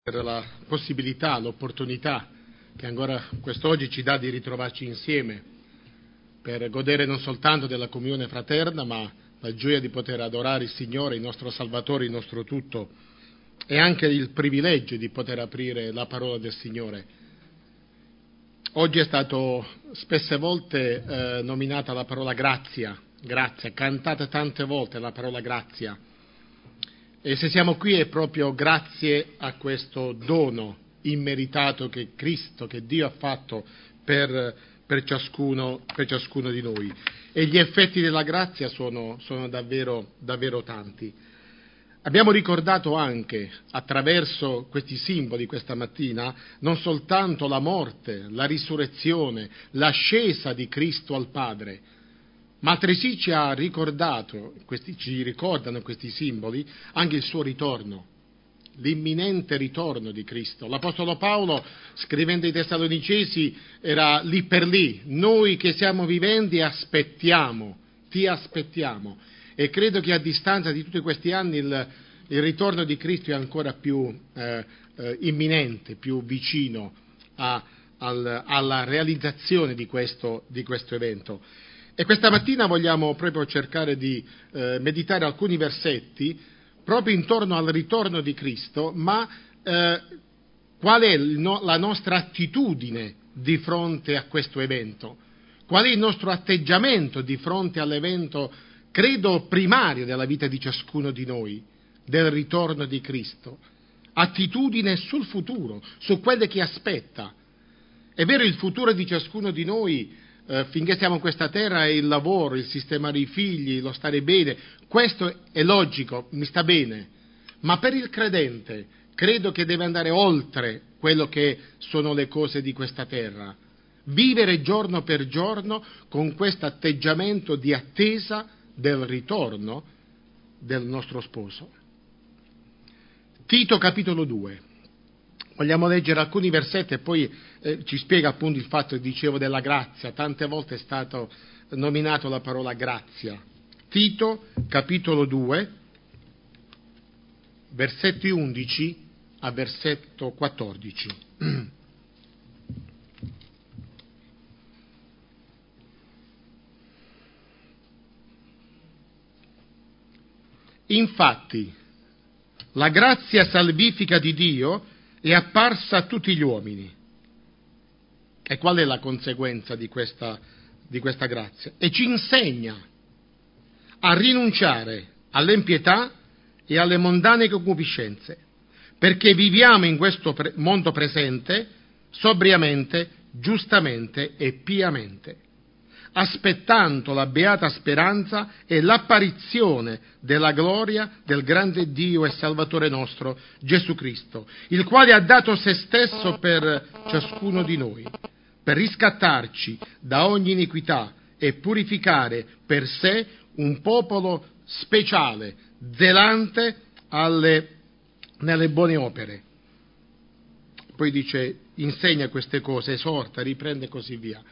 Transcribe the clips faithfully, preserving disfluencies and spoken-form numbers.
per la possibilità, l'opportunità che ancora quest'oggi ci dà di ritrovarci insieme per godere non soltanto della comunione fraterna, ma la gioia di poter adorare il Signore, il nostro Salvatore, il nostro tutto, e anche il privilegio di poter aprire la parola del Signore. Oggi è stato spesse volte eh, nominata la parola grazia, grazia, cantata tante volte la parola grazia. E se siamo qui è proprio grazie a questo dono immeritato che Cristo, che Dio ha fatto per, per, ciascuno, per ciascuno di noi. E gli effetti della grazia sono, sono davvero, davvero tanti. Abbiamo ricordato anche, attraverso questi simboli questa mattina, non soltanto la morte, la risurrezione, l'ascesa di Cristo al Padre, ma altresì ci ha ricordato, questi, ci ricordano questi simboli, anche il suo ritorno, l'imminente ritorno di Cristo. L'Apostolo Paolo, scrivendo ai Tessalonicesi, era lì per lì: noi che siamo viventi aspettiamo, ti aspettiamo. E credo che a distanza di tutti questi anni il, il ritorno di Cristo è ancora più eh, eh, imminente, più vicino a, al, alla realizzazione di questo, di questo evento. E questa mattina vogliamo proprio cercare di eh, meditare alcuni versetti proprio intorno al ritorno di Cristo, ma eh, qual è il no, la nostra attitudine di fronte a questo evento? Qual è il nostro atteggiamento di fronte all'evento, credo, primario della vita di ciascuno di noi, del ritorno di Cristo? Attitudine sul futuro, su quello che aspetta. È vero, il futuro di ciascuno di noi, eh, finché siamo in questa terra, è il lavoro, il sistemare i figli, lo stare bene. Questo è logico, mi sta bene. Ma per il credente credo che deve andare oltre quello che sono le cose di questa terra. Vivere giorno per giorno con questo atteggiamento di attesa del ritorno del nostro sposo. Tito capitolo due. Vogliamo leggere alcuni versetti e poi eh, ci spiega appunto il fatto che dicevo della grazia. Tante volte è stato nominato la parola grazia. Tito capitolo due, versetti undici a versetto quattordici. Infatti, la grazia salvifica di Dio è apparsa a tutti gli uomini. E qual è la conseguenza di questa, di questa grazia? E ci insegna a rinunciare all'impietà e alle mondane concupiscenze, perché viviamo in questo pre- mondo presente sobriamente, giustamente e piamente, aspettando la beata speranza e l'apparizione della gloria del grande Dio e Salvatore nostro, Gesù Cristo, il quale ha dato se stesso per ciascuno di noi, per riscattarci da ogni iniquità e purificare per sé un popolo speciale, zelante alle, nelle buone opere. Poi dice, insegna queste cose, esorta, riprende e così via.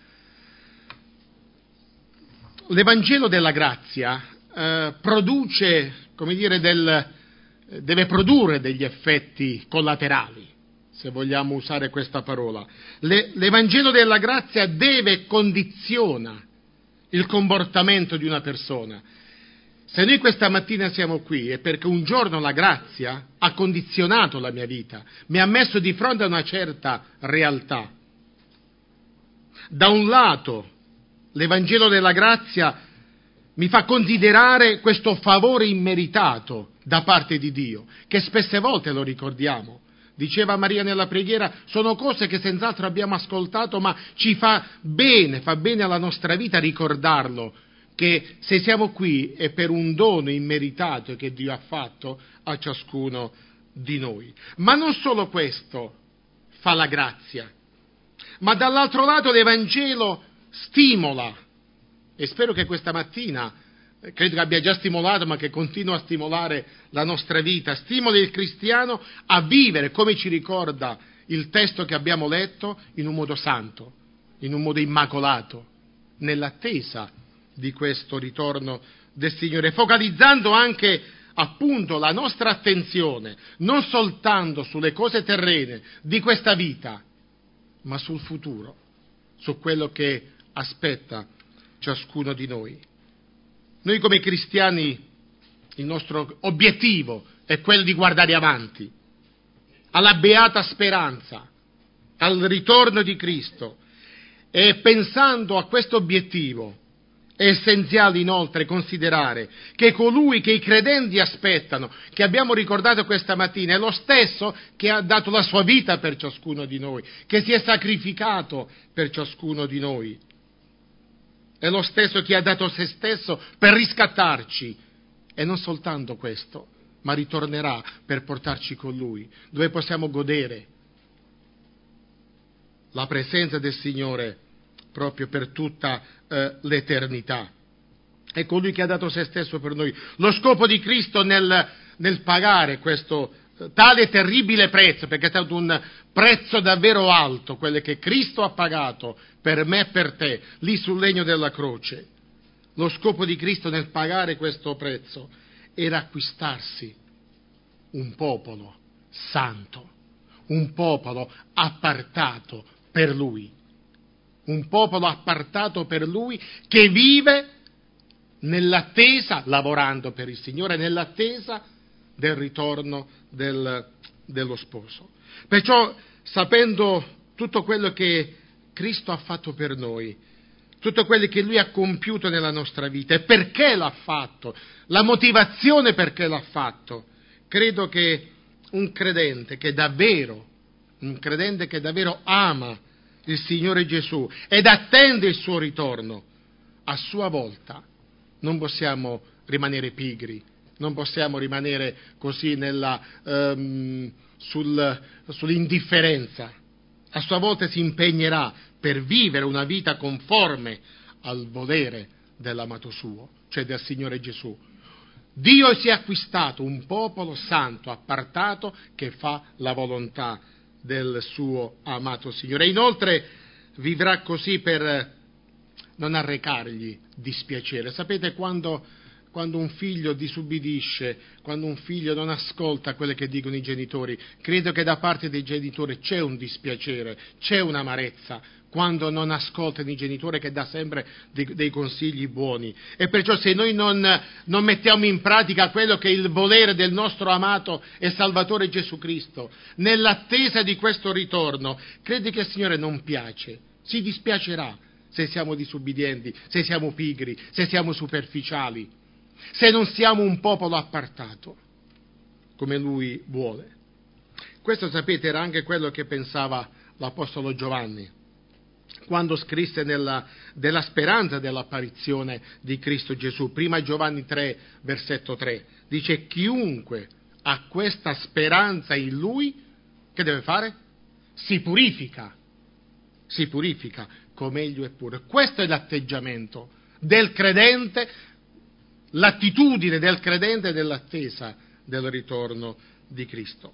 L'Evangelo della grazia eh, produce, come dire, del, deve produrre degli effetti collaterali, se vogliamo usare questa parola. Le, L'Evangelo della grazia deve e condiziona il comportamento di una persona. Se noi questa mattina siamo qui è perché un giorno la grazia ha condizionato la mia vita, mi ha messo di fronte a una certa realtà. Da un lato, l'Evangelo della grazia mi fa considerare questo favore immeritato da parte di Dio, che spesse volte lo ricordiamo. Diceva Maria nella preghiera, sono cose che senz'altro abbiamo ascoltato, ma ci fa bene, fa bene alla nostra vita ricordarlo, che se siamo qui è per un dono immeritato che Dio ha fatto a ciascuno di noi. Ma non solo questo fa la grazia, ma dall'altro lato l'Evangelo stimola, e spero che questa mattina, credo che abbia già stimolato, ma che continua a stimolare la nostra vita, stimola il cristiano a vivere, come ci ricorda il testo che abbiamo letto, in un modo santo, in un modo immacolato, nell'attesa di questo ritorno del Signore, focalizzando anche appunto la nostra attenzione non soltanto sulle cose terrene di questa vita, ma sul futuro, su quello che aspetta ciascuno di noi. Noi come cristiani, il nostro obiettivo è quello di guardare avanti, alla beata speranza, al ritorno di Cristo, e pensando a questo obiettivo è essenziale inoltre considerare che colui che i credenti aspettano, che abbiamo ricordato questa mattina, è lo stesso che ha dato la sua vita per ciascuno di noi, che si è sacrificato per ciascuno di noi. È lo stesso che ha dato se stesso per riscattarci. E non soltanto questo, ma ritornerà per portarci con Lui, dove possiamo godere la presenza del Signore proprio per tutta eh, l'eternità. È colui che ha dato se stesso per noi. Lo scopo di Cristo nel, nel pagare questo eh, tale terribile prezzo, perché è stato un prezzo davvero alto, quello che Cristo ha pagato per me e per te, lì sul legno della croce. Lo scopo di Cristo nel pagare questo prezzo era acquistarsi un popolo santo, un popolo appartato per Lui, un popolo appartato per Lui che vive nell'attesa, lavorando per il Signore, nell'attesa del ritorno del, dello sposo. Perciò, sapendo tutto quello che Cristo ha fatto per noi, tutto quello che Lui ha compiuto nella nostra vita e perché l'ha fatto, la motivazione perché l'ha fatto, credo che un credente che davvero, un credente che davvero ama il Signore Gesù ed attende il suo ritorno, a sua volta non possiamo rimanere pigri, non possiamo rimanere così nella, um, sul, sull'indifferenza. A sua volta si impegnerà per vivere una vita conforme al volere dell'amato suo, cioè del Signore Gesù. Dio si è acquistato un popolo santo, appartato, che fa la volontà del suo amato Signore. E inoltre vivrà così per non arrecargli dispiacere. Sapete, quando, quando un figlio disubbidisce, quando un figlio non ascolta quello che dicono i genitori, credo che da parte dei genitori c'è un dispiacere, c'è un'amarezza, quando non ascoltano i genitori che dà sempre dei, dei consigli buoni. E perciò se noi non, non mettiamo in pratica quello che è il volere del nostro amato e Salvatore Gesù Cristo, nell'attesa di questo ritorno, credi che il Signore non piace, si dispiacerà se siamo disubbidienti, se siamo pigri, se siamo superficiali, se non siamo un popolo appartato, come Lui vuole. Questo, sapete, era anche quello che pensava l'Apostolo Giovanni, quando scrisse nella, della speranza dell'apparizione di Cristo Gesù. Prima Giovanni tre, versetto tre, dice: chiunque ha questa speranza in Lui, che deve fare? Si purifica, si purifica come Egli è puro. Questo è l'atteggiamento del credente, l'attitudine del credente nell'attesa del ritorno di Cristo.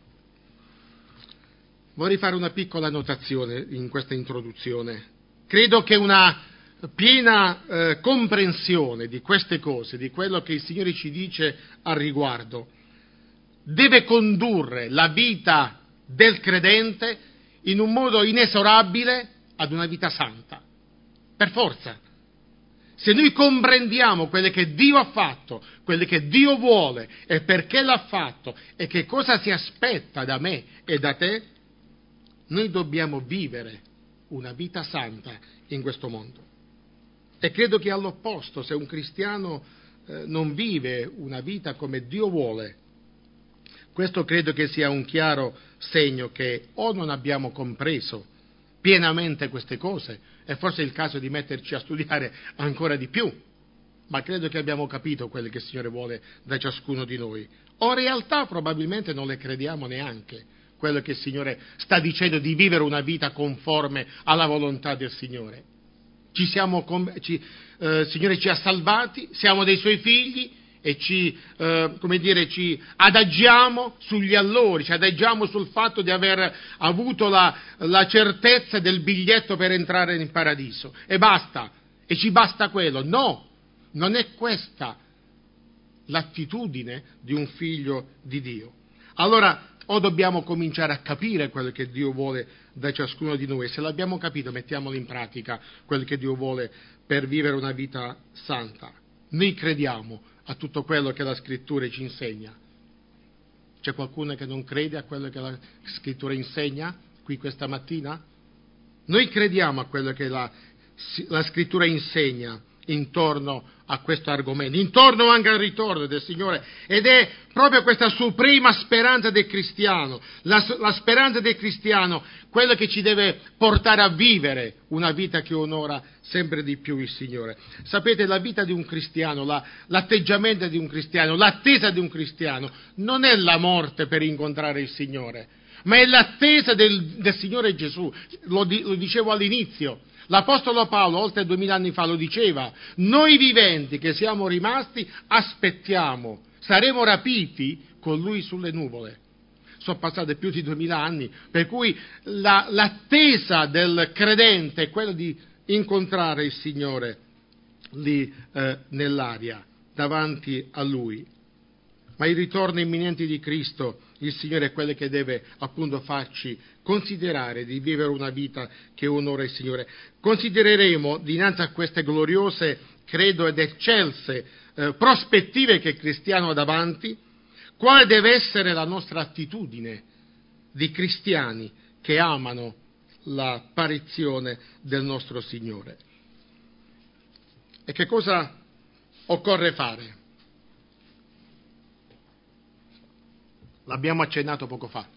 Vorrei fare una piccola notazione in questa introduzione. Credo che una piena eh, comprensione di queste cose, di quello che il Signore ci dice al riguardo, deve condurre la vita del credente in un modo inesorabile ad una vita santa, per forza. Se noi comprendiamo quello che Dio ha fatto, quello che Dio vuole e perché l'ha fatto e che cosa si aspetta da me e da te, noi dobbiamo vivere una vita santa in questo mondo. E credo che all'opposto, se un cristiano eh, non vive una vita come Dio vuole, questo credo che sia un chiaro segno che o non abbiamo compreso pienamente queste cose, e forse è il caso di metterci a studiare ancora di più, ma credo che abbiamo capito quello che il Signore vuole da ciascuno di noi, o in realtà probabilmente non le crediamo neanche, quello che il Signore sta dicendo di vivere una vita conforme alla volontà del Signore. Ci siamo, ci, eh, il Signore ci ha salvati, siamo dei Suoi figli e ci, eh, come dire, ci adagiamo sugli allori, ci adagiamo sul fatto di aver avuto la, la certezza del biglietto per entrare in paradiso. E basta, e ci basta quello. No, non è questa l'attitudine di un figlio di Dio. Allora, o dobbiamo cominciare a capire quello che Dio vuole da ciascuno di noi, e se l'abbiamo capito mettiamolo in pratica, quello che Dio vuole per vivere una vita santa. Noi crediamo a tutto quello che la Scrittura ci insegna. C'è qualcuno che non crede a quello che la Scrittura insegna qui questa mattina? Noi crediamo a quello che la, la Scrittura insegna intorno a questo argomento, intorno anche al ritorno del Signore, ed è proprio questa suprema speranza del cristiano, la, la speranza del cristiano, quello che ci deve portare a vivere una vita che onora sempre di più il Signore. Sapete, la vita di un cristiano, la, l'atteggiamento di un cristiano, l'attesa di un cristiano non è la morte per incontrare il Signore, ma è l'attesa del, del Signore Gesù. Lo, lo dicevo all'inizio. L'Apostolo Paolo, oltre duemila anni fa, lo diceva: noi viventi che siamo rimasti aspettiamo, saremo rapiti con Lui sulle nuvole. Sono passati più di duemila anni, per cui la, l'attesa del credente è quella di incontrare il Signore lì eh, nell'aria, davanti a Lui. Ma il ritorno imminente di Cristo, il Signore, è quello che deve appunto farci considerare di vivere una vita che onora il Signore. Considereremo dinanzi a queste gloriose, credo, ed eccelse eh, prospettive che il cristiano ha davanti, quale deve essere la nostra attitudine di cristiani che amano l'apparizione del nostro Signore. E che cosa occorre fare? L'abbiamo accennato poco fa.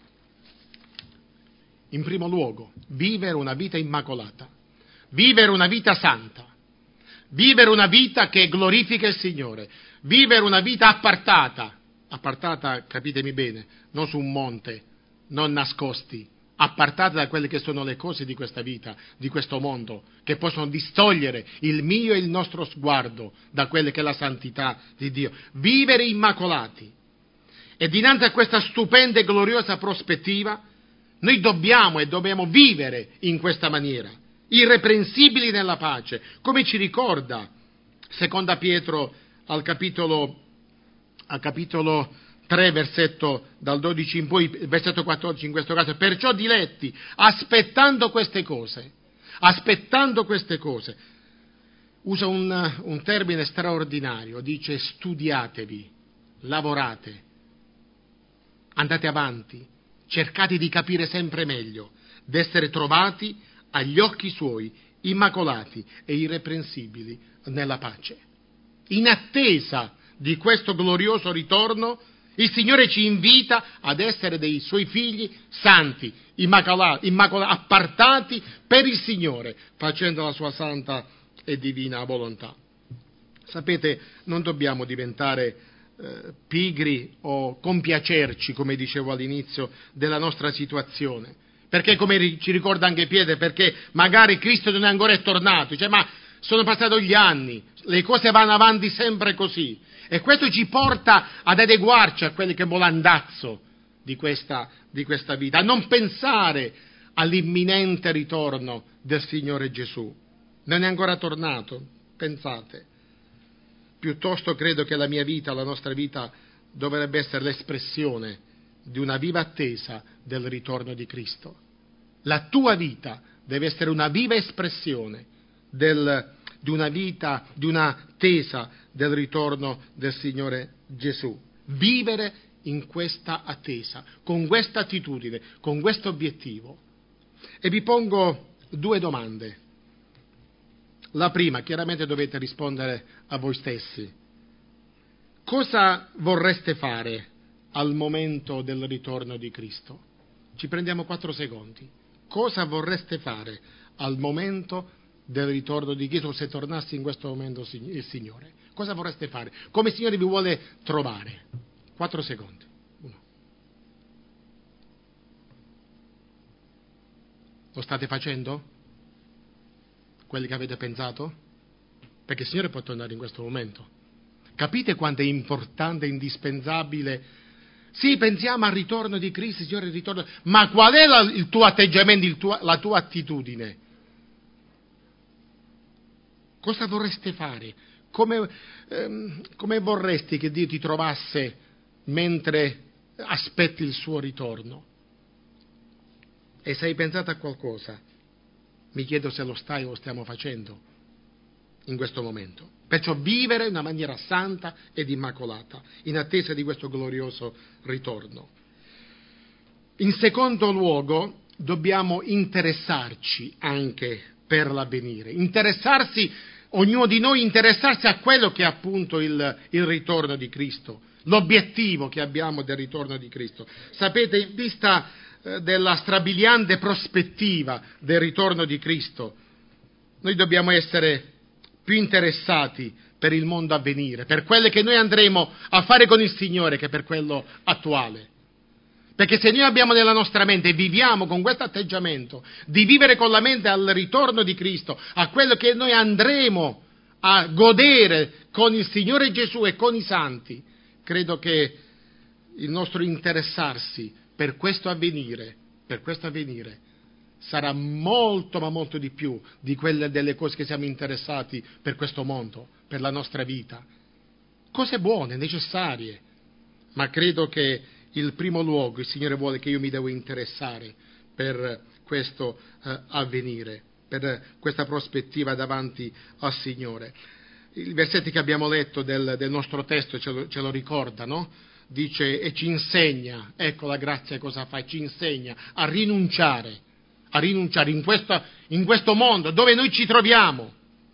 In primo luogo, vivere una vita immacolata, vivere una vita santa, vivere una vita che glorifica il Signore, vivere una vita appartata, appartata, capitemi bene, non su un monte, non nascosti, appartata da quelle che sono le cose di questa vita, di questo mondo, che possono distogliere il mio e il nostro sguardo da quelle che è la santità di Dio. Vivere immacolati. E dinanzi a questa stupenda e gloriosa prospettiva, noi dobbiamo e dobbiamo vivere in questa maniera, irreprensibili nella pace, come ci ricorda seconda Pietro al capitolo, al capitolo tre, versetto dal dodici in poi, versetto quattordici in questo caso: perciò diletti, aspettando queste cose, aspettando queste cose, usa un, un termine straordinario, dice studiatevi, lavorate, andate avanti, cercate di capire sempre meglio, d'essere trovati agli occhi Suoi, immacolati e irreprensibili nella pace. In attesa di questo glorioso ritorno, il Signore ci invita ad essere dei Suoi figli santi, immacolati, immacolati, appartati per il Signore, facendo la Sua santa e divina volontà. Sapete, non dobbiamo diventare Eh, pigri o compiacerci, come dicevo all'inizio, della nostra situazione, perché, come ci ricorda anche Pietro, perché magari Cristo non è ancora tornato, cioè, ma sono passati gli anni, le cose vanno avanti sempre così, e questo ci porta ad adeguarci a quello che è l'andazzo di questa, di questa vita, a non pensare all'imminente ritorno del Signore Gesù. Non è ancora tornato, pensate. Piuttosto credo che la mia vita, la nostra vita, dovrebbe essere l'espressione di una viva attesa del ritorno di Cristo. La tua vita deve essere una viva espressione del, di una vita, di una attesa del ritorno del Signore Gesù. Vivere in questa attesa, con questa attitudine, con questo obiettivo. E vi pongo due domande. La prima, chiaramente dovete rispondere a voi stessi. Cosa vorreste fare al momento del ritorno di Cristo? Ci prendiamo quattro secondi. Cosa vorreste fare al momento del ritorno di Cristo, se tornasse in questo momento il Signore? Cosa vorreste fare? Come il Signore vi vuole trovare? Quattro secondi. Uno. Lo state facendo? Quelli che avete pensato? Perché il Signore può tornare in questo momento. Capite quanto è importante e indispensabile? Sì, pensiamo al ritorno di Cristo, Signore, il ritorno, ma qual è la, il tuo atteggiamento, il tuo, la tua attitudine? Cosa vorreste fare come, ehm, come vorresti che Dio ti trovasse mentre aspetti il suo ritorno? E se hai pensato a qualcosa, mi chiedo se lo stai o lo stiamo facendo in questo momento. Perciò vivere in una maniera santa ed immacolata, in attesa di questo glorioso ritorno. In secondo luogo, dobbiamo interessarci anche per l'avvenire. Interessarsi, ognuno di noi interessarsi a quello che è appunto il, il ritorno di Cristo, l'obiettivo che abbiamo del ritorno di Cristo. Sapete, in vista eh, della strabiliante prospettiva del ritorno di Cristo, noi dobbiamo essere più interessati per il mondo a venire, per quelle che noi andremo a fare con il Signore che per quello attuale. Perché se noi abbiamo nella nostra mente e viviamo con questo atteggiamento di vivere con la mente al ritorno di Cristo, a quello che noi andremo a godere con il Signore Gesù e con i santi, credo che il nostro interessarsi per questo avvenire, per questo avvenire, sarà molto ma molto di più di quelle delle cose che siamo interessati per questo mondo, per la nostra vita. Cose buone, necessarie, ma credo che il primo luogo il Signore vuole che io mi devo interessare per questo eh, avvenire, per questa prospettiva davanti al Signore. I versetti che abbiamo letto del, del nostro testo ce lo, ce lo ricorda, no? Dice, e ci insegna, ecco la grazia cosa fa, ci insegna a rinunciare, a rinunciare in questo, in questo mondo dove noi ci troviamo,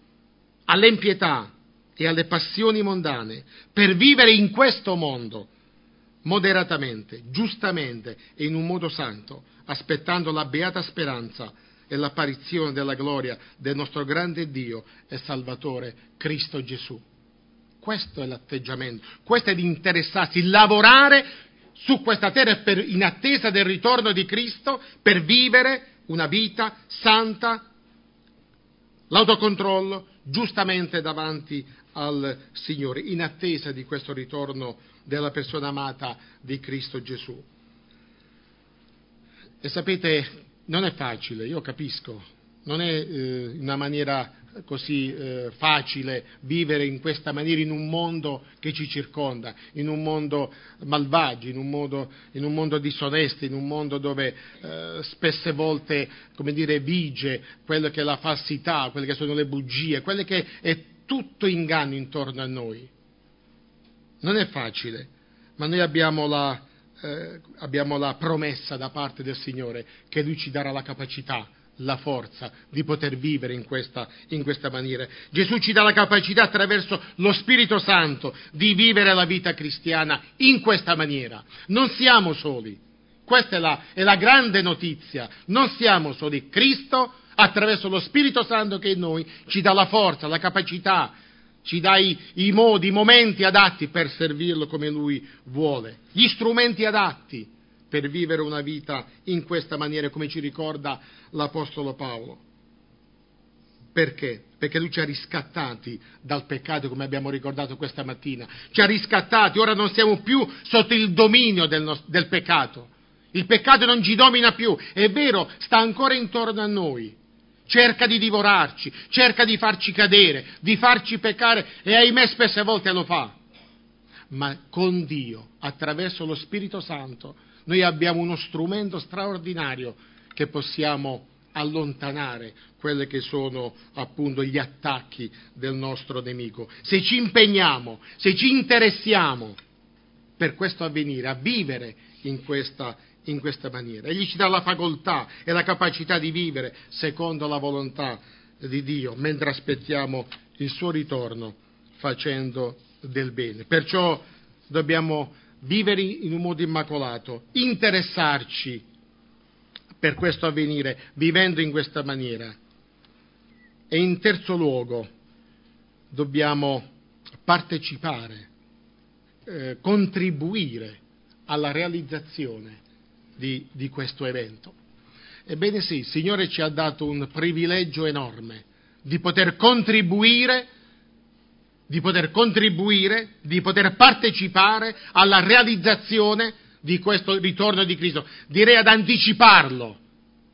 all'impietà e alle passioni mondane, per vivere in questo mondo moderatamente, giustamente e in un modo santo, aspettando la beata speranza e l'apparizione della gloria del nostro grande Dio e Salvatore Cristo Gesù. Questo è l'atteggiamento, questo è l'interessarsi, il lavorare su questa terra per, in attesa del ritorno di Cristo, per vivere una vita santa, l'autocontrollo, giustamente davanti al Signore, in attesa di questo ritorno della persona amata di Cristo Gesù. E sapete, non è facile, io capisco, non è eh, una maniera così eh, facile vivere in questa maniera in un mondo che ci circonda, in un mondo malvagio, in un mondo, in un mondo disonesto, in un mondo dove eh, spesse volte, come dire, vige quello che è la falsità, quelle che sono le bugie, quelle che è tutto inganno intorno a noi. Non è facile, ma noi abbiamo la, eh, abbiamo la promessa da parte del Signore che Lui ci darà la capacità, la forza di poter vivere in questa, in questa maniera. Gesù ci dà la capacità attraverso lo Spirito Santo di vivere la vita cristiana in questa maniera. Non siamo soli, questa è la, è la grande notizia, non siamo soli. Cristo attraverso lo Spirito Santo che in noi ci dà la forza, la capacità, ci dà i, i modi, i momenti adatti per servirlo come Lui vuole, gli strumenti adatti per vivere una vita in questa maniera, come ci ricorda l'Apostolo Paolo. Perché? Perché Lui ci ha riscattati dal peccato, come abbiamo ricordato questa mattina. Ci ha riscattati, ora non siamo più sotto il dominio del, nostro, del peccato. Il peccato non ci domina più, è vero, sta ancora intorno a noi. Cerca di divorarci, cerca di farci cadere, di farci peccare e ahimè spesse volte lo fa. Ma con Dio, attraverso lo Spirito Santo, noi abbiamo uno strumento straordinario che possiamo allontanare quelli che sono appunto gli attacchi del nostro nemico. Se ci impegniamo, se ci interessiamo per questo avvenire, a vivere in questa, in questa maniera. Egli ci dà la facoltà e la capacità di vivere secondo la volontà di Dio, mentre aspettiamo il suo ritorno facendo del bene. Perciò dobbiamo vivere in un modo immacolato, interessarci per questo avvenire, vivendo in questa maniera. E in terzo luogo dobbiamo partecipare, eh, contribuire alla realizzazione di, di questo evento. Ebbene sì, il Signore ci ha dato un privilegio enorme di poter contribuire di poter contribuire, di poter partecipare alla realizzazione di questo ritorno di Cristo, direi ad anticiparlo,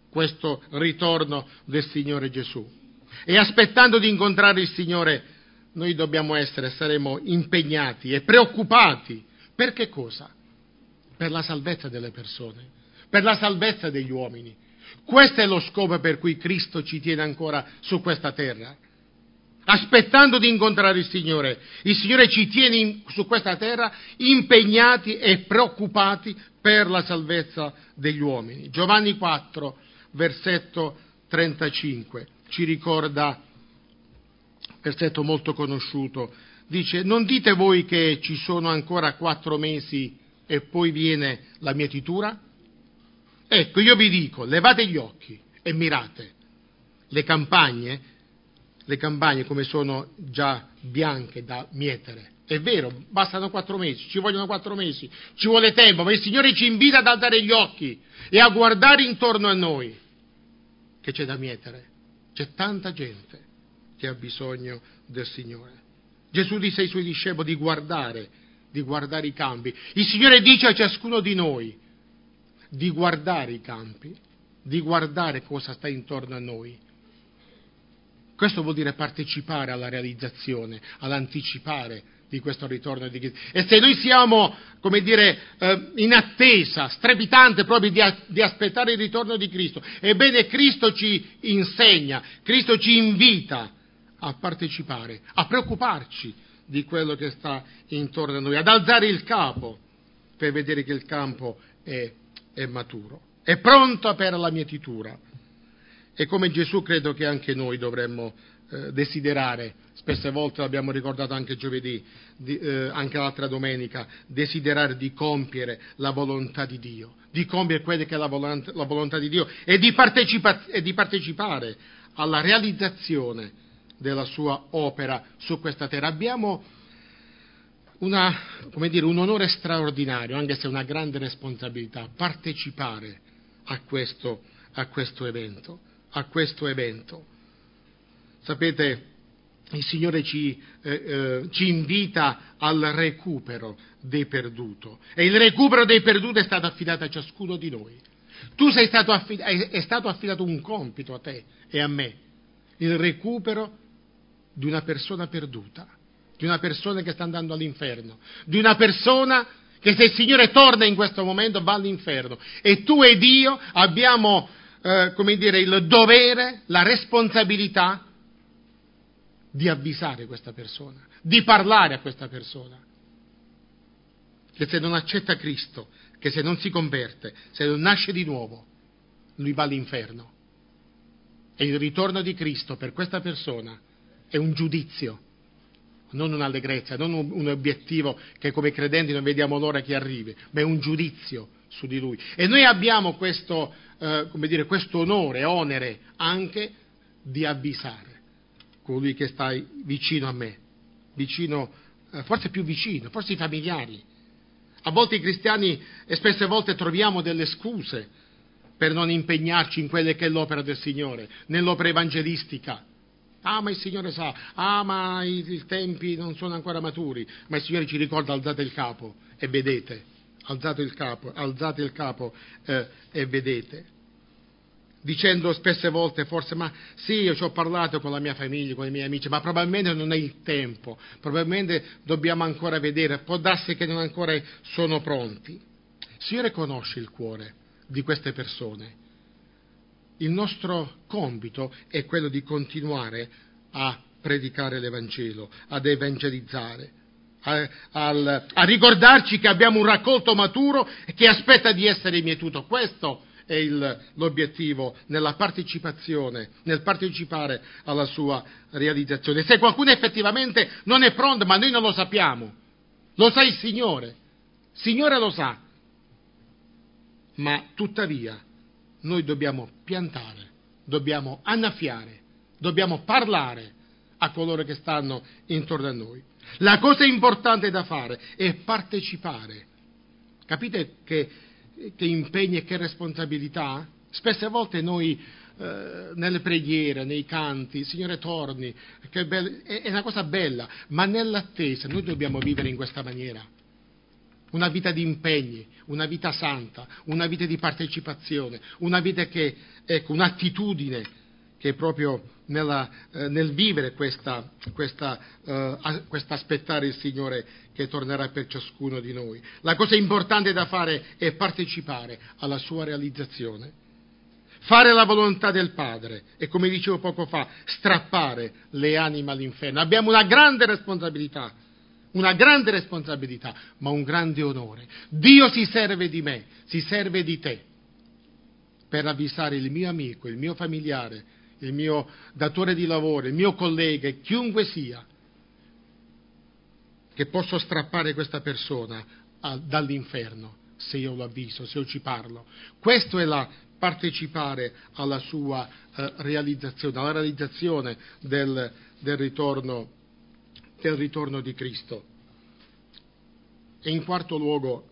questo ritorno del Signore Gesù. E aspettando di incontrare il Signore noi dobbiamo essere, saremo impegnati e preoccupati. Per che cosa? Per la salvezza delle persone, per la salvezza degli uomini. Questo è lo scopo per cui Cristo ci tiene ancora su questa terra, aspettando di incontrare il Signore. Il Signore ci tiene in, su questa terra impegnati e preoccupati per la salvezza degli uomini. Giovanni quattro, versetto trentacinque, ci ricorda, versetto molto conosciuto, dice: non dite voi che ci sono ancora quattro mesi e poi viene la mietitura? Ecco, io vi dico, levate gli occhi e mirate. Le campagne, le campagne come sono già bianche da mietere. È vero, bastano quattro mesi, ci vogliono quattro mesi, ci vuole tempo, ma il Signore ci invita ad alzare gli occhi e a guardare intorno a noi, che c'è da mietere. C'è tanta gente che ha bisogno del Signore. Gesù disse ai Suoi discepoli di guardare, di guardare i campi. Il Signore dice a ciascuno di noi di guardare i campi, di guardare cosa sta intorno a noi. Questo vuol dire partecipare alla realizzazione, all'anticipare di questo ritorno di Cristo. E se noi siamo, come dire, eh, in attesa, strepitante proprio di, a, di aspettare il ritorno di Cristo, ebbene Cristo ci insegna, Cristo ci invita a partecipare, a preoccuparci di quello che sta intorno a noi, ad alzare il capo per vedere che il campo è, è maturo, è pronto per la mietitura. E come Gesù credo che anche noi dovremmo eh, desiderare, spesse volte l'abbiamo ricordato anche giovedì, di, eh, anche l'altra domenica, desiderare di compiere la volontà di Dio, di compiere quella che è la volontà, la volontà di Dio e di, partecipa- e di partecipare alla realizzazione della sua opera su questa terra. Abbiamo una, come dire, un onore straordinario, anche se una grande responsabilità, partecipare a questo, a questo evento, a questo evento. Sapete, il Signore ci, eh, eh, ci invita al recupero dei perduti, e il recupero dei perduti è stato affidato a ciascuno di noi. Tu sei stato affid- è, è stato affidato un compito a te e a me, il recupero di una persona perduta, di una persona che sta andando all'inferno, di una persona che, se il Signore torna in questo momento, va all'inferno. E tu ed io abbiamo, eh, come dire, il dovere, la responsabilità di avvisare questa persona, di parlare a questa persona, che se non accetta Cristo, che se non si converte, se non nasce di nuovo, lui va all'inferno. E il ritorno di Cristo per questa persona è un giudizio, non un'allegrezza, non un, un obiettivo che come credenti non vediamo l'ora che arrivi, ma è un giudizio su di lui. E noi abbiamo questo, eh, come dire, questo onore, onere anche di avvisare colui che sta vicino a me, vicino, eh, forse più vicino, forse i familiari. A volte i cristiani, e spesse volte troviamo delle scuse per non impegnarci in quelle che è l'opera del Signore, nell'opera evangelistica. Ah, ma il Signore sa, ah, ma i, i tempi non sono ancora maturi, ma il Signore ci ricorda: alzate il capo e vedete, alzate il capo, alzate il capo eh, e vedete. Dicendo spesse volte forse, ma sì, io ci ho parlato con la mia famiglia, con i miei amici, ma probabilmente non è il tempo, probabilmente dobbiamo ancora vedere, può darsi che non ancora sono pronti. Il Signore conosce il cuore di queste persone. Il nostro compito è quello di continuare a predicare l'Evangelo, ad evangelizzare, a, a, a ricordarci che abbiamo un raccolto maturo che aspetta di essere mietuto. Questo è il, l'obiettivo nella partecipazione, nel partecipare alla sua realizzazione. Se qualcuno effettivamente non è pronto, ma noi non lo sappiamo, lo sa il Signore, il Signore lo sa, ma tuttavia noi dobbiamo piantare, dobbiamo annaffiare, dobbiamo parlare a coloro che stanno intorno a noi. La cosa importante da fare è partecipare. Capite che, che impegno e che responsabilità? Spesse volte noi eh, nelle preghiere, nei canti, Signore torni, che bello, è, è una cosa bella, ma nell'attesa noi dobbiamo vivere in questa maniera. Una vita di impegni, una vita santa, una vita di partecipazione, una vita che, ecco, un'attitudine che proprio nella, eh, nel vivere questa, questa, eh, questa aspettare il Signore che tornerà per ciascuno di noi. La cosa importante da fare è partecipare alla sua realizzazione, fare la volontà del Padre e, come dicevo poco fa, strappare le anime all'inferno. Abbiamo una grande responsabilità, una grande responsabilità, ma un grande onore. Dio si serve di me, si serve di te, per avvisare il mio amico, il mio familiare, il mio datore di lavoro, il mio collega, chiunque sia, che posso strappare questa persona a, dall'inferno, se io lo avviso, se io ci parlo. Questo è la partecipare alla sua eh, realizzazione, alla realizzazione del, del, ritorno, del ritorno di Cristo. E in quarto luogo,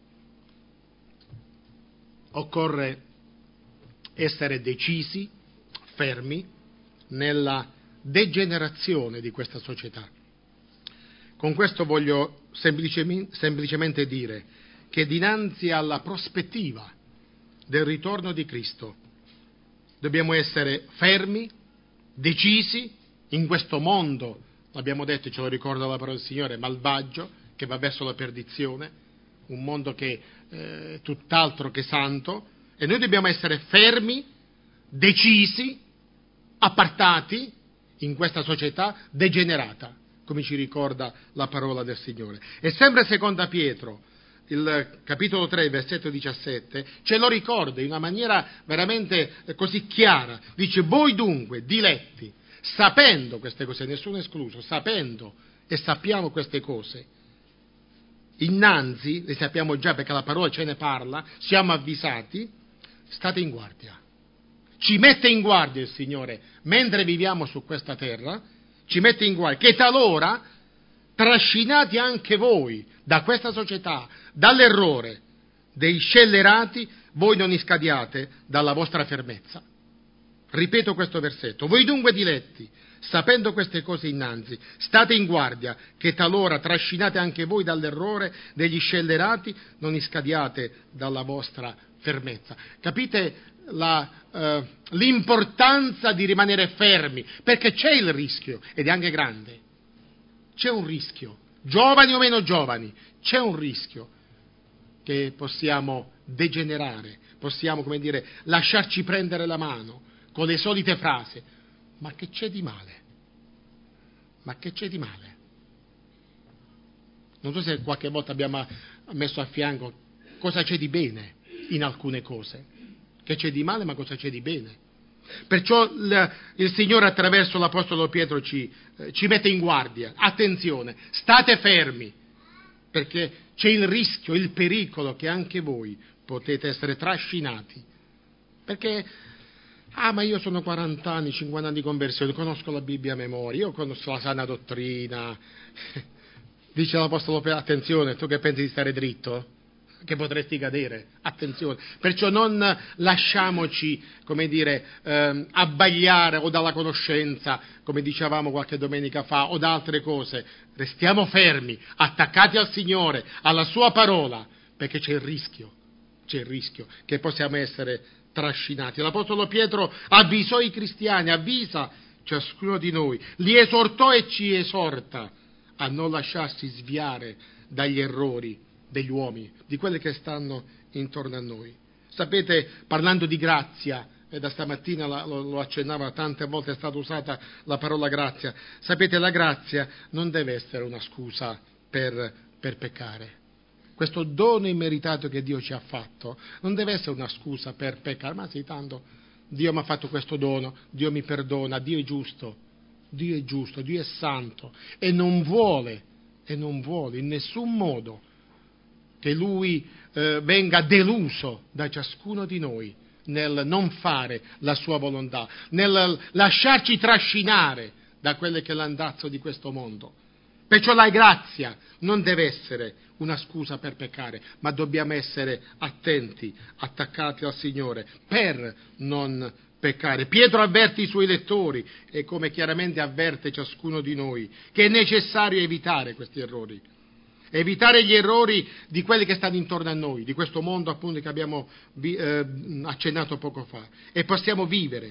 occorre essere decisi, fermi, nella degenerazione di questa società. Con questo voglio semplicemente, semplicemente dire che dinanzi alla prospettiva del ritorno di Cristo dobbiamo essere fermi, decisi in questo mondo, l'abbiamo detto, ce lo ricorda la parola del Signore, malvagio, che va verso la perdizione, un mondo che è tutt'altro che santo, e noi dobbiamo essere fermi, decisi, appartati in questa società degenerata, come ci ricorda la parola del Signore. E sempre seconda Pietro, il capitolo tre, versetto diciassette, ce lo ricorda in una maniera veramente così chiara. Dice: voi dunque, diletti, sapendo queste cose, nessuno escluso, sapendo e sappiamo queste cose, innanzi, le sappiamo già perché la parola ce ne parla, siamo avvisati, state in guardia. Ci mette in guardia il Signore mentre viviamo su questa terra, ci mette in guardia che talora, trascinati anche voi da questa società, dall'errore dei scellerati, voi non iscadiate dalla vostra fermezza. Ripeto questo versetto: voi dunque diletti, sapendo queste cose innanzi, state in guardia che talora, trascinate anche voi dall'errore degli scellerati, non iscadiate dalla vostra fermezza. Capite la, eh, l'importanza di rimanere fermi, perché c'è il rischio, ed è anche grande. C'è un rischio, giovani o meno giovani, c'è un rischio che possiamo degenerare, possiamo, come dire, lasciarci prendere la mano con le solite frasi. Ma che c'è di male? Ma che c'è di male? Non so se qualche volta abbiamo messo a fianco cosa c'è di bene in alcune cose. Che c'è di male, ma cosa c'è di bene? Perciò il, il Signore, attraverso l'Apostolo Pietro, ci, eh, ci mette in guardia. Attenzione, state fermi, perché c'è il rischio, il pericolo che anche voi potete essere trascinati. Perché, ah, ma io sono quaranta anni, cinquanta anni di conversione, conosco la Bibbia a memoria, io conosco la sana dottrina. Dice l'Apostolo Pietro: attenzione, tu che pensi di stare dritto? Che potresti cadere, attenzione. Perciò non lasciamoci, come dire, eh, abbagliare o dalla conoscenza, come dicevamo qualche domenica fa, o da altre cose. Restiamo fermi, attaccati al Signore, alla Sua parola, perché c'è il rischio, c'è il rischio che possiamo essere trascinati. L'Apostolo Pietro avvisò i cristiani, avvisa ciascuno di noi, li esortò e ci esorta a non lasciarsi sviare dagli errori degli uomini, di quelli che stanno intorno a noi. Sapete, parlando di grazia, e da stamattina la, lo, lo accennava, tante volte è stata usata la parola grazia, sapete, la grazia non deve essere una scusa per, per peccare. Questo dono immeritato che Dio ci ha fatto non deve essere una scusa per peccare. Ma sì, tanto Dio mi ha fatto questo dono, Dio mi perdona, Dio è giusto, Dio è giusto, Dio è santo, e non vuole, e non vuole in nessun modo che Lui eh, venga deluso da ciascuno di noi nel non fare la Sua volontà, nel lasciarci trascinare da quelle che è l'andazzo di questo mondo. Perciò la grazia non deve essere una scusa per peccare, ma dobbiamo essere attenti, attaccati al Signore per non peccare. Pietro avverte i suoi lettori, e come chiaramente avverte ciascuno di noi, che è necessario evitare questi errori. Evitare gli errori di quelli che stanno intorno a noi, di questo mondo appunto che abbiamo eh, accennato poco fa, e possiamo vivere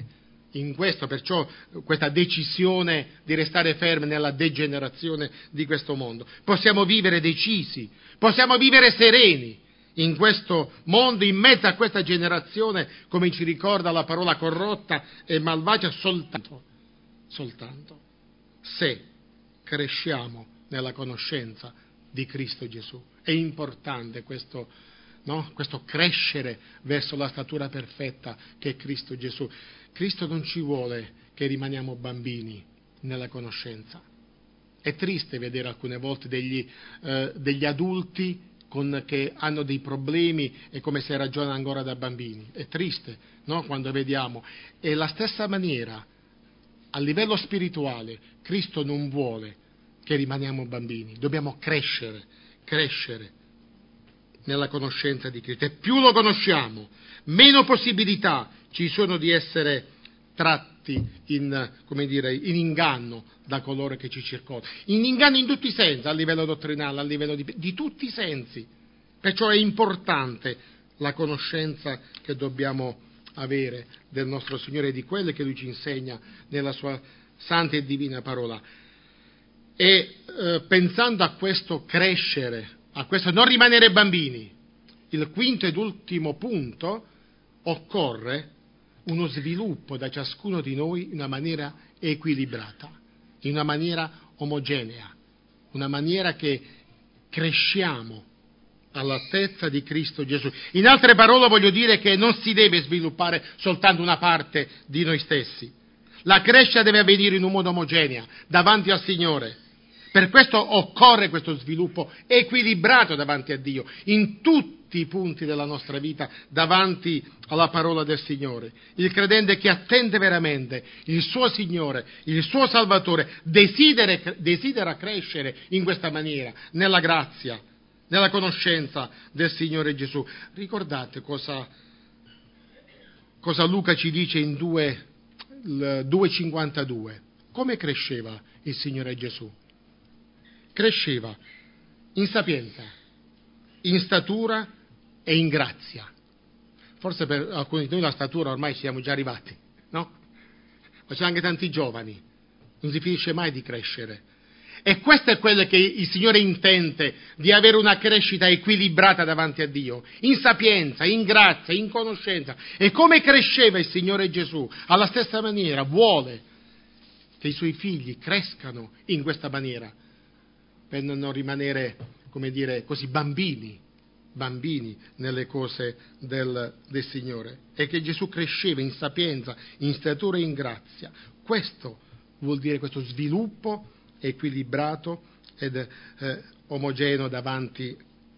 in questo, perciò questa decisione di restare fermi nella degenerazione di questo mondo. Possiamo vivere decisi, possiamo vivere sereni in questo mondo, in mezzo a questa generazione, come ci ricorda la parola corrotta e malvagia, soltanto, soltanto se cresciamo nella conoscenza di Cristo Gesù. È importante questo, no? Questo crescere verso la statura perfetta che è Cristo Gesù. Cristo non ci vuole che rimaniamo bambini nella conoscenza. È triste vedere alcune volte degli, eh, degli adulti con, che hanno dei problemi e come se ragionano ancora da bambini. È triste, no? Quando vediamo. E la stessa maniera, a livello spirituale, Cristo non vuole che rimaniamo bambini. Dobbiamo crescere, crescere nella conoscenza di Cristo. E più lo conosciamo, meno possibilità ci sono di essere tratti in, come dire, in inganno da coloro che ci circondano. In inganno in tutti i sensi, a livello dottrinale, a livello di, di tutti i sensi. Perciò è importante la conoscenza che dobbiamo avere del nostro Signore e di quelle che Lui ci insegna nella Sua santa e divina parola. E eh, pensando a questo crescere, a questo non rimanere bambini, il quinto ed ultimo punto, occorre uno sviluppo da ciascuno di noi in una maniera equilibrata, in una maniera omogenea, una maniera che cresciamo all'altezza di Cristo Gesù. In altre parole voglio dire che non si deve sviluppare soltanto una parte di noi stessi. La crescita deve avvenire in un modo omogeneo, davanti al Signore. Per questo occorre questo sviluppo equilibrato davanti a Dio, in tutti i punti della nostra vita, davanti alla parola del Signore. Il credente che attende veramente il suo Signore, il suo Salvatore, desidera, desidera crescere in questa maniera, nella grazia, nella conoscenza del Signore Gesù. Ricordate cosa, cosa Luca ci dice in due cinquantadue? Come cresceva il Signore Gesù? Cresceva in sapienza, in statura e in grazia. Forse per alcuni di noi la statura ormai siamo già arrivati, no? Ma c'è anche tanti giovani, non si finisce mai di crescere. E questo è quello che il Signore intende, di avere una crescita equilibrata davanti a Dio, in sapienza, in grazia, in conoscenza. E come cresceva il Signore Gesù, alla stessa maniera vuole che i Suoi figli crescano in questa maniera, per non rimanere, come dire, così bambini, bambini nelle cose del, del Signore. E che Gesù cresceva in sapienza, in statura e in grazia. Questo vuol dire questo sviluppo equilibrato ed eh, omogeneo davanti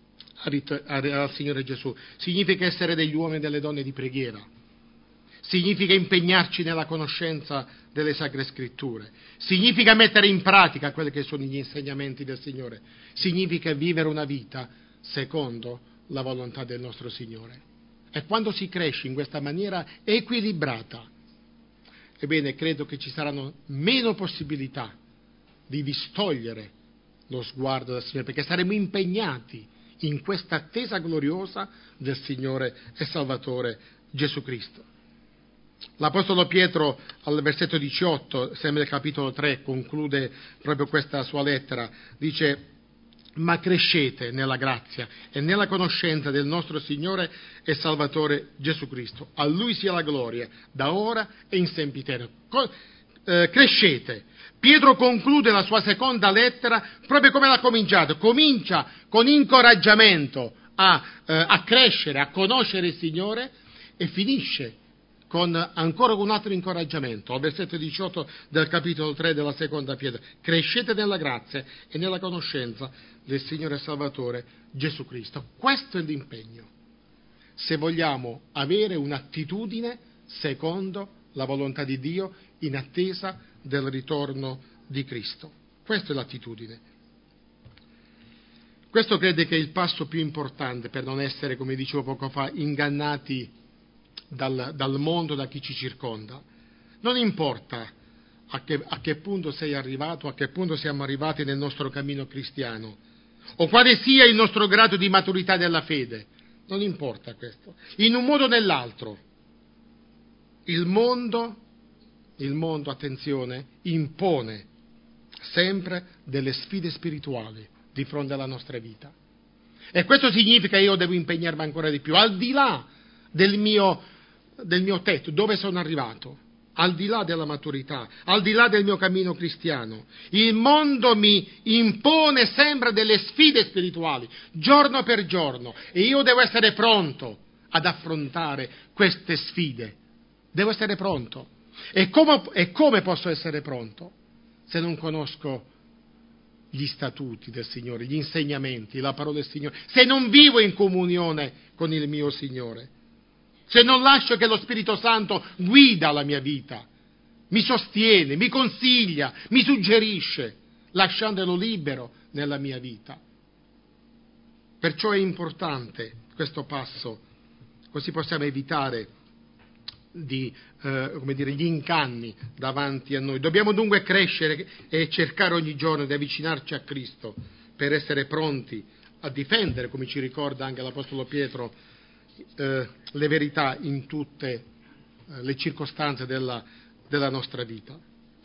al Signore Gesù. Significa essere degli uomini e delle donne di preghiera. Significa impegnarci nella conoscenza delle Sacre Scritture, significa mettere in pratica quelli che sono gli insegnamenti del Signore, significa vivere una vita secondo la volontà del nostro Signore. E quando si cresce in questa maniera equilibrata, ebbene, credo che ci saranno meno possibilità di distogliere lo sguardo del Signore, perché saremo impegnati in questa attesa gloriosa del Signore e Salvatore Gesù Cristo. L'Apostolo Pietro al versetto diciotto, sempre del capitolo tre, conclude proprio questa sua lettera, dice: ma crescete nella grazia e nella conoscenza del nostro Signore e Salvatore Gesù Cristo. A Lui sia la gloria, da ora e in sempiterno. Co- eh, crescete. Pietro conclude la sua seconda lettera proprio come l'ha cominciato. Comincia con incoraggiamento a, eh, a crescere, a conoscere il Signore, e finisce con ancora un altro incoraggiamento, al versetto diciotto del capitolo tre della seconda Pietro. Crescete nella grazia e nella conoscenza del Signore e Salvatore Gesù Cristo. Questo è l'impegno, se vogliamo avere un'attitudine secondo la volontà di Dio, in attesa del ritorno di Cristo. Questa è l'attitudine. Questo credo che è il passo più importante per non essere, come dicevo poco fa, ingannati Dal, dal mondo, da chi ci circonda. Non importa a che, a che punto sei arrivato, a che punto siamo arrivati nel nostro cammino cristiano, o quale sia il nostro grado di maturità della fede, non importa questo. In un modo o nell'altro, il mondo il mondo, attenzione, impone sempre delle sfide spirituali di fronte alla nostra vita. E questo significa che io devo impegnarmi ancora di più, al di là del mio, del mio tetto, dove sono arrivato, al di là della maturità, al di là del mio cammino cristiano. Il mondo mi impone sempre delle sfide spirituali, giorno per giorno, e io devo essere pronto ad affrontare queste sfide. Devo essere pronto. E come, e come posso essere pronto se non conosco gli statuti del Signore, gli insegnamenti, la parola del Signore, se non vivo in comunione con il mio Signore, se non lascio che lo Spirito Santo guida la mia vita, mi sostiene, mi consiglia, mi suggerisce, lasciandolo libero nella mia vita. Perciò è importante questo passo, così possiamo evitare di, eh, come dire, gli inganni davanti a noi. Dobbiamo dunque crescere e cercare ogni giorno di avvicinarci a Cristo per essere pronti a difendere, come ci ricorda anche l'Apostolo Pietro, eh, le verità in tutte eh, le circostanze della, della nostra vita.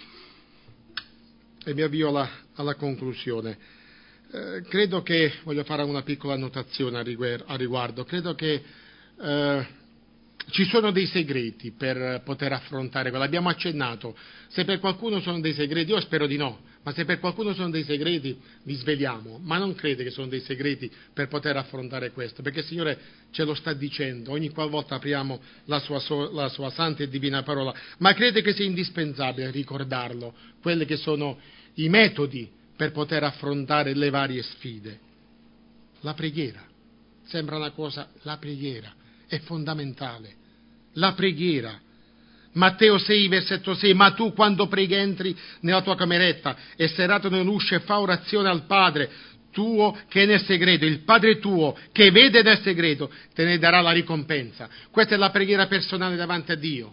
E mi avvio alla, alla conclusione. Eh, credo che, voglio fare una piccola annotazione a riguardo, credo che eh, ci sono dei segreti per poter affrontare quello. Abbiamo accennato, se per qualcuno sono dei segreti, io spero di no, ma se per qualcuno sono dei segreti li sveliamo, ma non crede che sono dei segreti per poter affrontare questo, perché il Signore ce lo sta dicendo ogni qualvolta apriamo la sua, la sua santa e divina parola, ma crede che sia indispensabile ricordarlo, quelli che sono i metodi per poter affrontare le varie sfide. La preghiera, sembra una cosa, la preghiera è fondamentale. La preghiera. Matteo sei, versetto sei, ma tu quando preghi entri nella tua cameretta e serrato nell'uscio e fa orazione al Padre tuo che è nel segreto, il Padre tuo che vede nel segreto te ne darà la ricompensa. Questa è la preghiera personale davanti a Dio.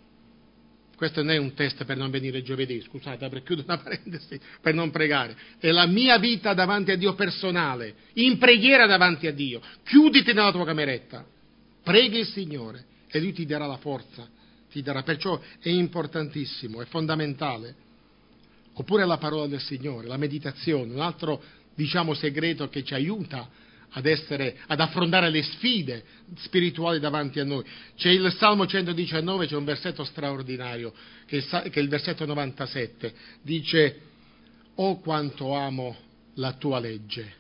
Questo non è un test per non venire giovedì, scusate, per chiudere una parentesi, per non pregare. È la mia vita davanti a Dio personale, in preghiera davanti a Dio. Chiuditi nella tua cameretta. Preghi il Signore e Lui ti darà la forza, ti darà, perciò è importantissimo, è fondamentale. Oppure la parola del Signore, la meditazione, un altro, diciamo, segreto che ci aiuta ad essere, ad affrontare le sfide spirituali davanti a noi. C'è il Salmo centodiciannove, c'è un versetto straordinario, che è il versetto novantasette, dice: «Oh quanto amo la tua legge».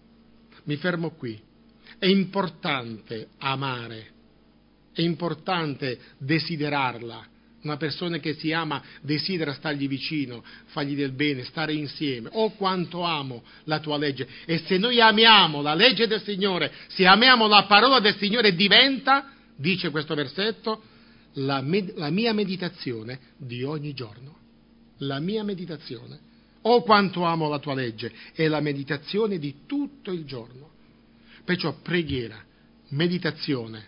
Mi fermo qui. È importante amare, è importante desiderarla. Una persona che si ama desidera stargli vicino, fargli del bene, stare insieme. Oh quanto amo la tua legge. E se noi amiamo la legge del Signore, se amiamo la parola del Signore, diventa, dice questo versetto, la, med- la mia meditazione di ogni giorno. La mia meditazione. Oh quanto amo la tua legge. È la meditazione di tutto il giorno. Perciò preghiera, meditazione,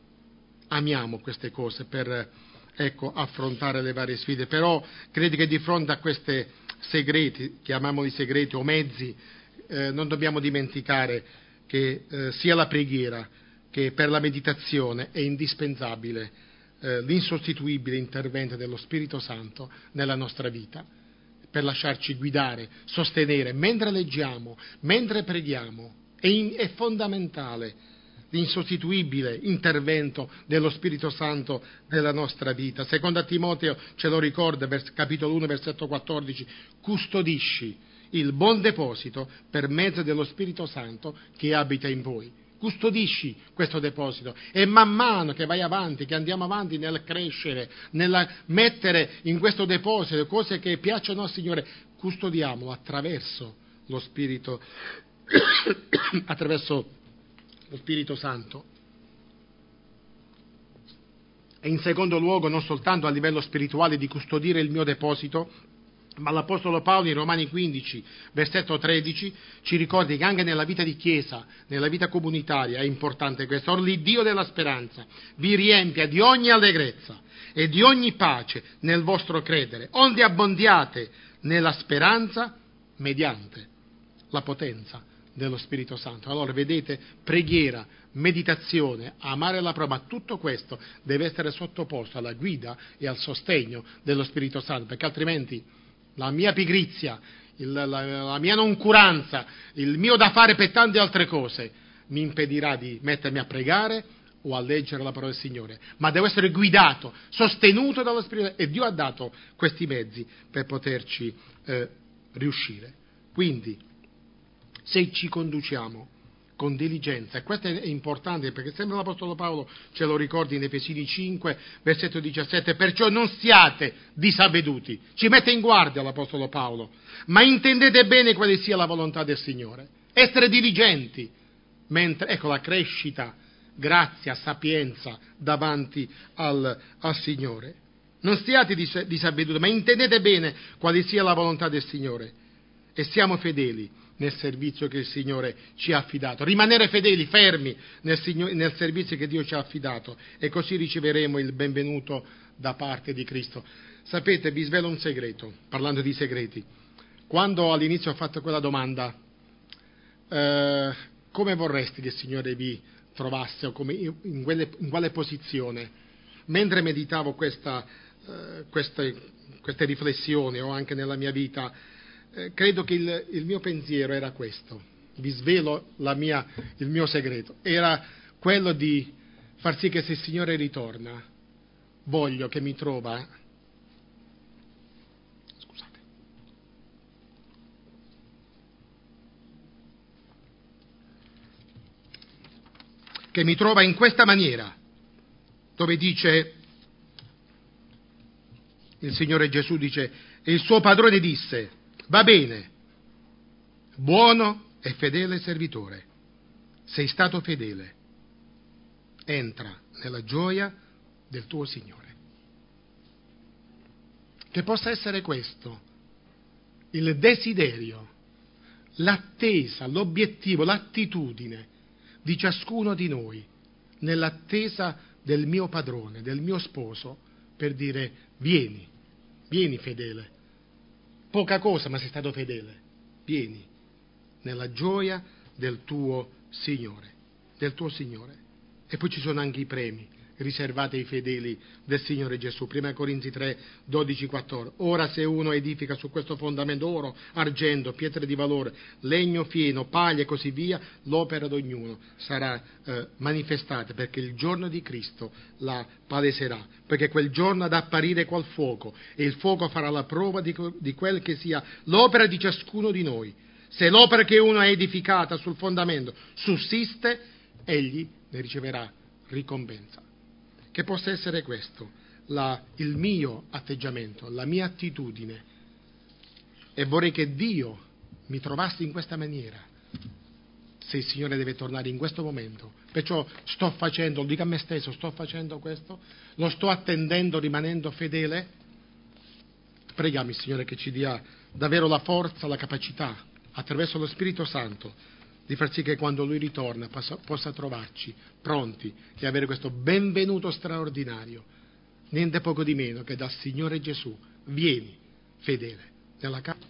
amiamo queste cose per, ecco, affrontare le varie sfide. Però credo che di fronte a questi segreti, chiamiamoli segreti o mezzi, eh, non dobbiamo dimenticare che eh, sia la preghiera che per la meditazione è indispensabile eh, l'insostituibile intervento dello Spirito Santo nella nostra vita, per lasciarci guidare, sostenere, mentre leggiamo, mentre preghiamo. È, in, è fondamentale l'insostituibile intervento dello Spirito Santo nella nostra vita. Seconda Timoteo ce lo ricorda, vers, capitolo uno, versetto quattordici, custodisci il buon deposito per mezzo dello Spirito Santo che abita in voi. Custodisci questo deposito e man mano che vai avanti, che andiamo avanti nel crescere, nel mettere in questo deposito cose che piacciono al Signore, custodiamolo attraverso lo Spirito attraverso lo Spirito Santo. E in secondo luogo, non soltanto a livello spirituale di custodire il mio deposito, ma l'Apostolo Paolo in Romani quindici, versetto tredici, ci ricorda che anche nella vita di chiesa, nella vita comunitaria è importante questo. Or l'Iddio della speranza vi riempia di ogni allegrezza e di ogni pace nel vostro credere, onde abbondiate nella speranza mediante la potenza dello Spirito Santo. Allora vedete, preghiera, meditazione, amare la parola, ma tutto questo deve essere sottoposto alla guida e al sostegno dello Spirito Santo, perché altrimenti la mia pigrizia, il, la, la mia noncuranza, il mio da fare per tante altre cose mi impedirà di mettermi a pregare o a leggere la parola del Signore, ma devo essere guidato, sostenuto dallo Spirito, e Dio ha dato questi mezzi per poterci eh, riuscire. Quindi, se ci conduciamo con diligenza, e questo è importante perché sempre l'Apostolo Paolo ce lo ricorda in Efesini cinque, versetto diciassette, perciò non siate disavveduti, ci mette in guardia l'Apostolo Paolo, ma intendete bene quale sia la volontà del Signore, essere diligenti, mentre, ecco la crescita, grazia, sapienza davanti al, al Signore. Non siate dis- disavveduti, ma intendete bene quale sia la volontà del Signore e siamo fedeli nel servizio che il Signore ci ha affidato. Rimanere fedeli, fermi nel, Signore, nel servizio che Dio ci ha affidato, e così riceveremo il benvenuto da parte di Cristo. Sapete, vi svelo un segreto, parlando di segreti. Quando all'inizio ho fatto quella domanda, eh, come vorresti che il Signore vi trovasse, o come, in, quelle, in quale posizione? Mentre meditavo questa, eh, queste, queste riflessioni, o anche nella mia vita, eh, credo che il, il mio pensiero era questo, vi svelo la mia, il mio segreto, era quello di far sì che se il Signore ritorna, voglio che mi trova, scusate, che mi trova in questa maniera, dove dice, il Signore Gesù dice, e il suo padrone disse, va bene, buono e fedele servitore, sei stato fedele, entra nella gioia del tuo Signore. Che possa essere questo il desiderio, l'attesa, l'obiettivo, l'attitudine di ciascuno di noi nell'attesa del mio padrone, del mio sposo, per dire vieni, vieni fedele, poca cosa ma sei stato fedele, vieni nella gioia del tuo Signore, del tuo Signore. E poi ci sono anche i premi riservati ai fedeli del Signore Gesù. Prima Corinzi tre, dodici, quattordici. Ora se uno edifica su questo fondamento oro, argento, pietre di valore, legno fieno, paglia e così via, l'opera di ognuno sarà eh, manifestata, perché il giorno di Cristo la paleserà, perché quel giorno ha da apparire qual fuoco, e il fuoco farà la prova di, di quel che sia l'opera di ciascuno di noi. Se l'opera che uno ha edificata sul fondamento sussiste, egli ne riceverà ricompensa. Che possa essere questo la, il mio atteggiamento, la mia attitudine, e vorrei che Dio mi trovasse in questa maniera, se il Signore deve tornare in questo momento. Perciò sto facendo, lo dico a me stesso, sto facendo questo, lo sto attendendo rimanendo fedele. Preghiamo il Signore che ci dia davvero la forza, la capacità, attraverso lo Spirito Santo, di far sì che quando Lui ritorna possa, possa trovarci pronti e avere questo benvenuto straordinario, niente poco di meno che dal Signore Gesù. Vieni, fedele, nella casa.